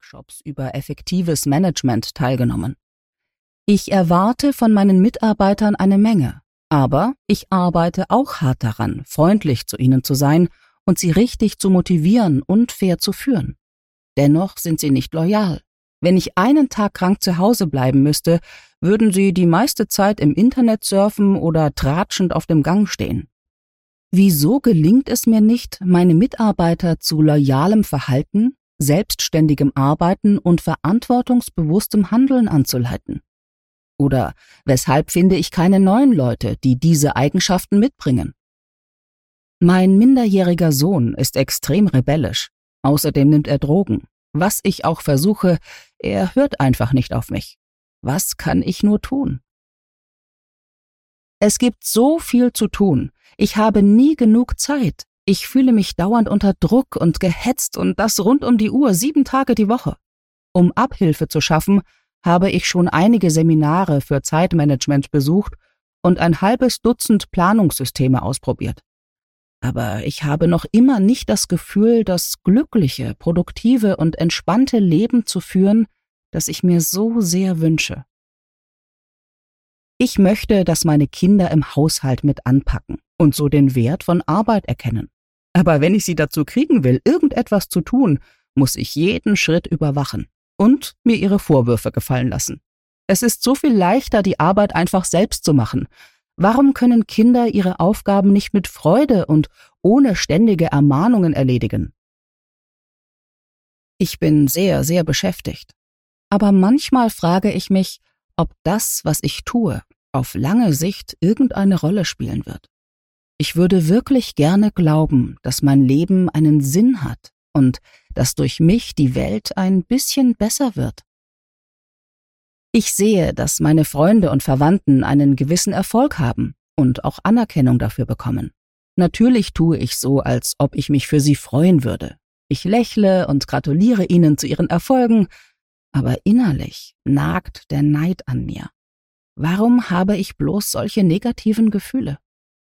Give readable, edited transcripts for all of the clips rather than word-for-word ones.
Workshops über effektives Management teilgenommen. Ich erwarte von meinen Mitarbeitern eine Menge, aber ich arbeite auch hart daran, freundlich zu ihnen zu sein und sie richtig zu motivieren und fair zu führen. Dennoch sind sie nicht loyal. Wenn ich einen Tag krank zu Hause bleiben müsste, würden sie die meiste Zeit im Internet surfen oder tratschend auf dem Gang stehen. Wieso gelingt es mir nicht, meine Mitarbeiter zu loyalem Verhalten, selbstständigem Arbeiten und verantwortungsbewusstem Handeln anzuleiten? Oder weshalb finde ich keine neuen Leute, die diese Eigenschaften mitbringen? Mein minderjähriger Sohn ist extrem rebellisch. Außerdem nimmt er Drogen. Was ich auch versuche, er hört einfach nicht auf mich. Was kann ich nur tun? Es gibt so viel zu tun. Ich habe nie genug Zeit. Ich fühle mich dauernd unter Druck und gehetzt und das rund um die Uhr, 7 Tage die Woche. Um Abhilfe zu schaffen, habe ich schon einige Seminare für Zeitmanagement besucht und ein halbes Dutzend Planungssysteme ausprobiert. Aber ich habe noch immer nicht das Gefühl, das glückliche, produktive und entspannte Leben zu führen, das ich mir so sehr wünsche. Ich möchte, dass meine Kinder im Haushalt mit anpacken und so den Wert von Arbeit erkennen. Aber wenn ich sie dazu kriegen will, irgendetwas zu tun, muss ich jeden Schritt überwachen und mir ihre Vorwürfe gefallen lassen. Es ist so viel leichter, die Arbeit einfach selbst zu machen. Warum können Kinder ihre Aufgaben nicht mit Freude und ohne ständige Ermahnungen erledigen? Ich bin sehr, sehr beschäftigt. Aber manchmal frage ich mich, ob das, was ich tue, auf lange Sicht irgendeine Rolle spielen wird. Ich würde wirklich gerne glauben, dass mein Leben einen Sinn hat und dass durch mich die Welt ein bisschen besser wird. Ich sehe, dass meine Freunde und Verwandten einen gewissen Erfolg haben und auch Anerkennung dafür bekommen. Natürlich tue ich so, als ob ich mich für sie freuen würde. Ich lächle und gratuliere ihnen zu ihren Erfolgen, aber innerlich nagt der Neid an mir. Warum habe ich bloß solche negativen Gefühle?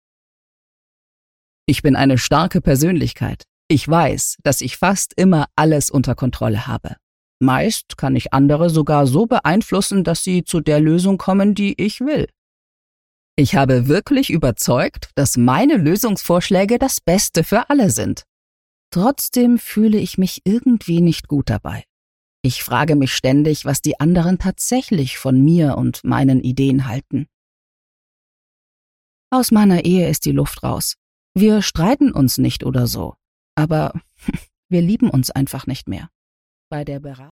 Ich bin eine starke Persönlichkeit. Ich weiß, dass ich fast immer alles unter Kontrolle habe. Meist kann ich andere sogar so beeinflussen, dass sie zu der Lösung kommen, die ich will. Ich habe wirklich überzeugt, dass meine Lösungsvorschläge das Beste für alle sind. Trotzdem fühle ich mich irgendwie nicht gut dabei. Ich frage mich ständig, was die anderen tatsächlich von mir und meinen Ideen halten. Aus meiner Ehe ist die Luft raus. Wir streiten uns nicht oder so, aber wir lieben uns einfach nicht mehr. Bei der